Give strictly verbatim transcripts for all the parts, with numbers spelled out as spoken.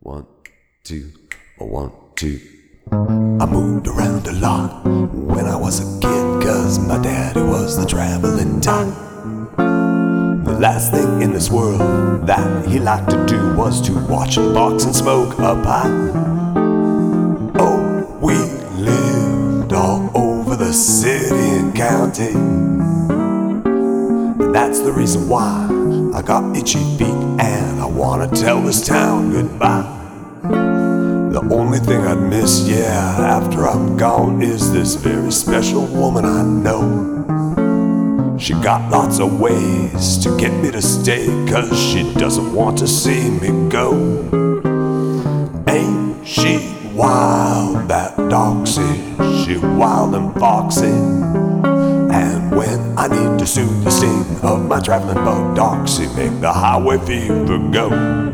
One, two, a one, two. I moved around a lot when I was a kid, cause my daddy was the traveling type. The last thing in this world that he liked to do was to watch and box and smoke a pipe. Oh, we lived all over the city and county, and that's the reason why I got itchy feet and I wanna tell this town goodbye. The only thing I'd miss, yeah, after I'm gone is this very special woman I know. She got lots of ways to get me to stay, cause she doesn't want to see me go. Ain't she wild, that Doxy? She wild and foxy. And when I need to soothe the sting of my traveling bug, Doxy make the highway fever go.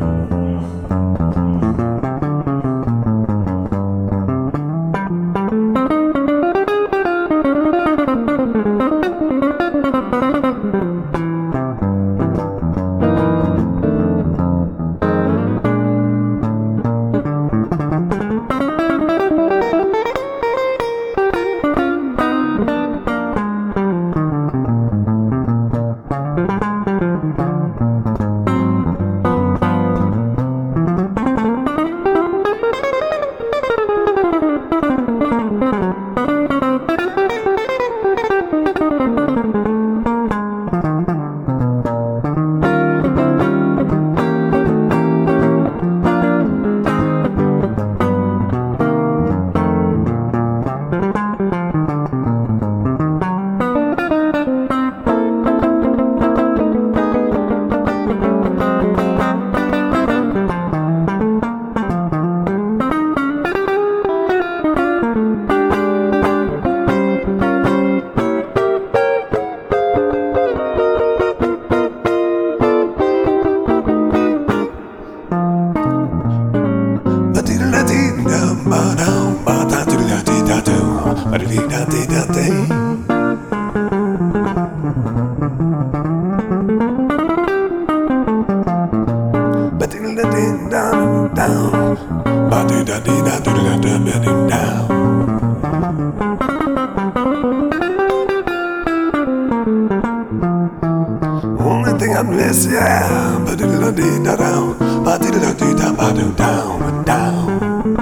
Only thing I miss, yeah, ba diddle dee da down, ba diddle dee da ba do down and down.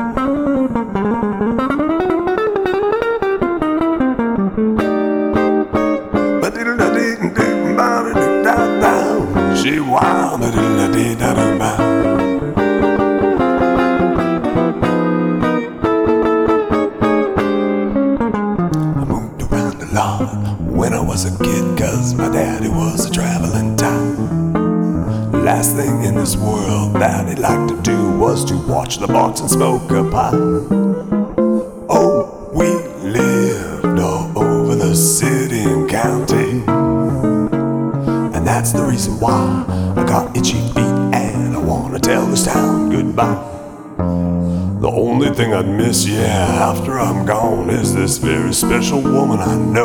Ba diddle dee dee ba do da down. She wild, ba diddle dee da da ba. When I was a kid, cause my daddy was a traveling type. Last thing in this world that he liked to do was to watch the box and smoke a pipe. Oh, we lived all over the city and county, and that's the reason why I got itchy feet and I wanna tell this town goodbye. The only thing I'd miss, yeah, after I'm gone is this very special woman I know.